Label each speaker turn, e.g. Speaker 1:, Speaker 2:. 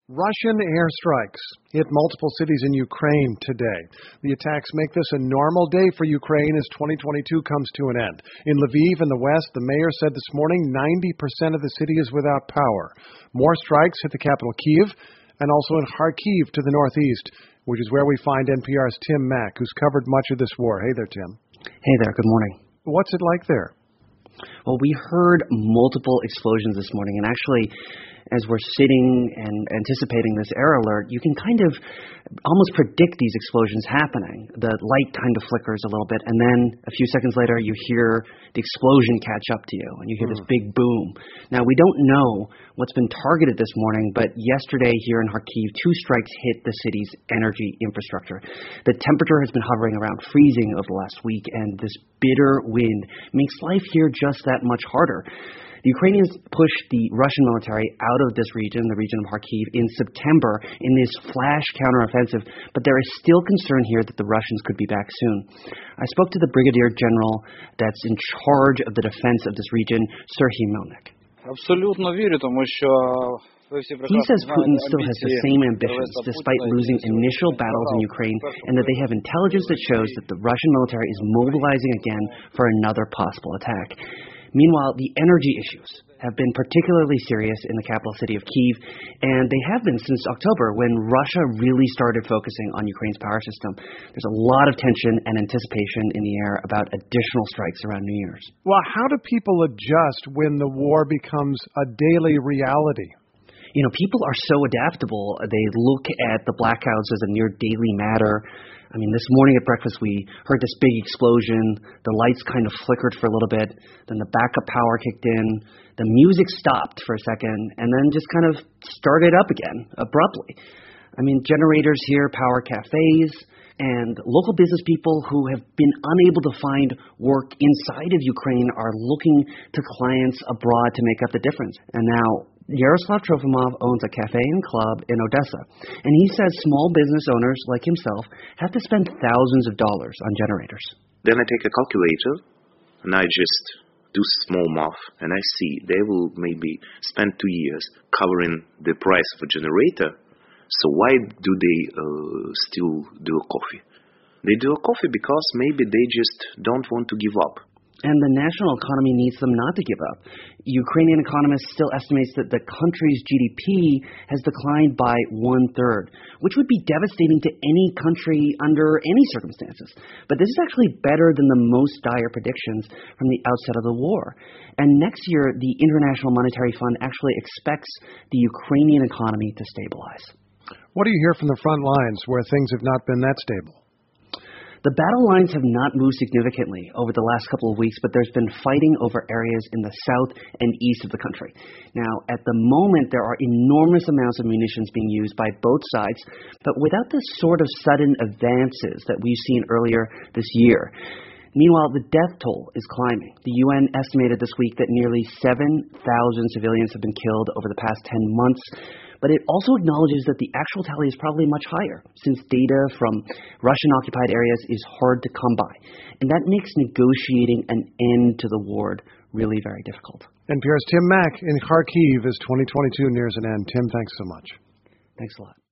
Speaker 1: Russian airstrikes hit multiple cities in Ukraine today. The attacks make this a normal day for Ukraine as 2022 comes to an end. In Lviv in the west, the mayor said this morning 90% of the city is without power. More strikes hit the capital Kyiv and also in Kharkiv to the northeast, which is where we find NPR's Tim Mak, who's covered much of this war. Hey there, Tim.
Speaker 2: Hey there. Good morning.
Speaker 1: What's it like there?
Speaker 2: Well, we heard multiple explosions this morning, and actually, as we're sitting and anticipating this air alert, you can kind of almost predict these explosions happening. The light kind of flickers a little bit, and then a few seconds later, you hear the explosion catch up to you, and you hear this big boom. Now, we don't know what's been targeted this morning, but yesterday here in Kharkiv, 2 strikes hit the city's energy infrastructure. The temperature has been hovering around freezing over the last week, and this bitter wind makes life here just that much harder. The Ukrainians pushed the Russian military out of this region, the region of Kharkiv, in September in this flash counteroffensive, but there is still concern here that the Russians could be back soon. I spoke to the brigadier general that's in charge of the defense of this region, Serhiy Melnik. He says Putin still has the same ambitions despite losing initial battles in Ukraine, and that they have intelligence that shows that the Russian military is mobilizing again for another possible attack. Meanwhile, the energy issues have been particularly serious in the capital city of Kyiv, and they have been since October when Russia really started focusing on Ukraine's power system. There's a lot of tension and anticipation in the air about additional strikes around New Year's.
Speaker 1: Well, how do people adjust when the war becomes a daily reality?
Speaker 2: You know, people are so adaptable. They look at the blackouts as a near daily matter. I mean, this morning at breakfast, we heard this big explosion. The lights kind of flickered for a little bit. Then the backup power kicked in. The music stopped for a second and then just kind of started up again abruptly. I mean, generators here power cafes, and local business people who have been unable to find work inside of Ukraine are looking to clients abroad to make up the difference. And now Yaroslav Trofimov owns a cafe and club in Odessa, and he says small business owners like himself have to spend thousands of dollars on generators.
Speaker 3: Then I take a calculator, and I just do small math, and I see they will maybe spend 2 years covering the price of a generator. So why do they still do a coffee? They do a coffee because maybe they just don't want to give up.
Speaker 2: And the national economy needs them not to give up. Ukrainian economists still estimates that the country's GDP has declined by 1/3, which would be devastating to any country under any circumstances. But this is actually better than the most dire predictions from the outset of the war. And next year, the International Monetary Fund actually expects the Ukrainian economy to stabilize.
Speaker 1: What do you hear from the front lines where things have not been that stable?
Speaker 2: The battle lines have not moved significantly over the last couple of weeks, but there's been fighting over areas in the south and east of the country. Now, at the moment, there are enormous amounts of munitions being used by both sides, but without the sort of sudden advances that we've seen earlier this year. Meanwhile, the death toll is climbing. The UN estimated this week that nearly 7,000 civilians have been killed over the past 10 months. But it also acknowledges that the actual tally is probably much higher, since data from Russian-occupied areas is hard to come by. And that makes negotiating an end to the war really very difficult.
Speaker 1: NPR's Tim Mak in Kharkiv as 2022 nears an end. Tim, thanks so much.
Speaker 2: Thanks a lot.